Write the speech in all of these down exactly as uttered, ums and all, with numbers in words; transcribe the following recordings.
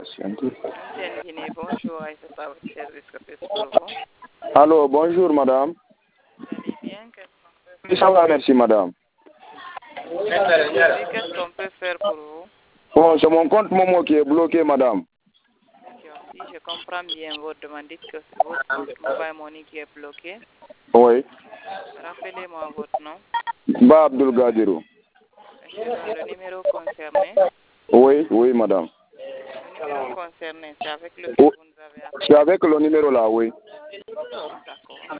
Bonjour, c'est à votre service que puis-je pour vous? Allô, bonjour madame. Très bien, qu'est-ce qu'on peut Oui, ça va, merci madame. faire? Qu'est-ce qu'on peut faire pour vous? Bon, c'est mon compte Momo qui est bloqué madame. D'accord, si je comprends bien votre demande, dites que c'est votre compte Mobile Money qui est bloqué. Oui. Rappelez-moi votre nom. Ba Abdul Gadirou. Monsieur, le numéro concerné. Oui, oui madame. Le numéro concerné, c'est avec lequel Oh, vous nous avez appelé. c'est avec le numéro là, oui. D'accord.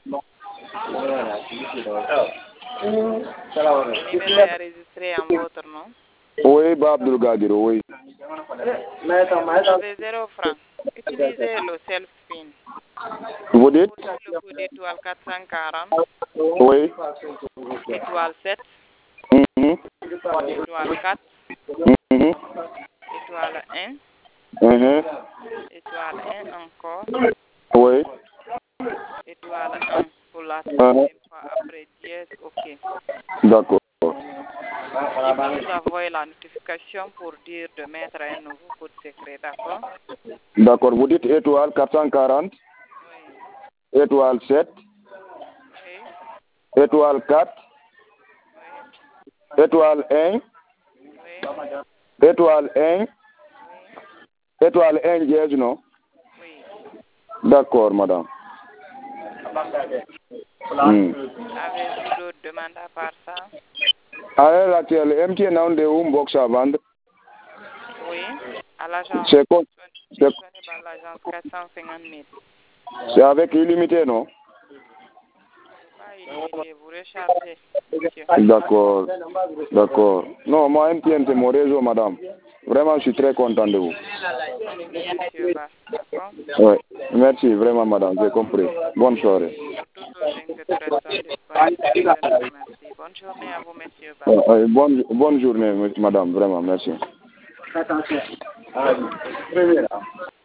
Le numéro est enregistré en votre nom. Oui, Ba Abdul Gadirou, oui. Vous avez zéro franc. Utilisez le self-spin. Vous dites? Le coup d'étoile quatre cent quarante. Oui. Étoile sept. Mhm. Étoile quatre. Mhm. Étoile un. Mhm. Étoile un encore. Oui. Étoile un pour la Mhm. troisième fois après dièse, ok. D'accord. Je peux vous envoyer la notification pour dire de mettre un nouveau code secret, d'accord? D'accord. Vous dites étoile quatre cent quarante, Oui. étoile sept, Oui. étoile quatre, Oui. étoile un, Oui. étoile un, Oui. étoile un dièse, non? Oui. D'accord, madame. Hmm. Avez-vous d'autres demandes à part ça? À l'heure actuelle, M T N a de un box à vendre. Oui. À l'agence. C'est quoi? C'est Disponible à l'agence quatre cent cinquante mille. c'est avec illimité, non? Pas illimité, vous rechargez, monsieur. D'accord. D'accord. Non, moi, M T N, c'est mon réseau, madame. Vraiment, je suis très content de vous. Très bien, monsieur Bass, d'accord? Oui. Merci, vraiment, madame. J'ai compris. Bonne soirée. Pour toutes autres inquiétudes restant disponibles, je vous remercie. Bonne journée à vous, monsieur Bass. Euh, euh, bonne, bonne journée, madame. Vraiment, merci.